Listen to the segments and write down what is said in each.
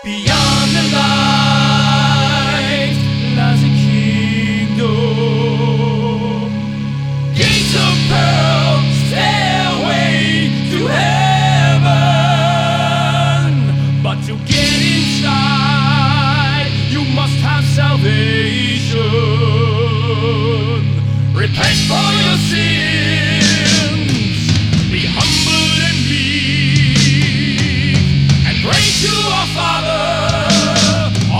Beyond the light lies a kingdom. Gates of pearl, stairway to heaven. But to get inside, you must have salvation. Repent for your sins. Be humble and meek, and pray to our Father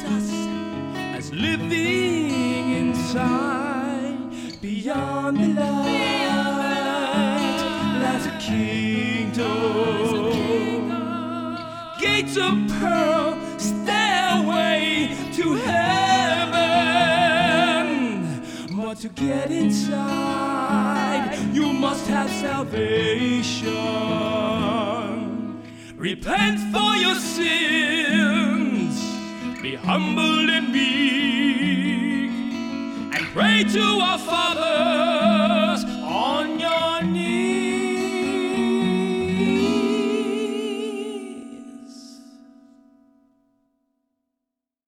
us as living inside. Beyond the light lies a kingdom. Gates of pearl, stairway to heaven. But to get inside, you must have salvation. Repent for your sins, be humble and meek, and pray to our Father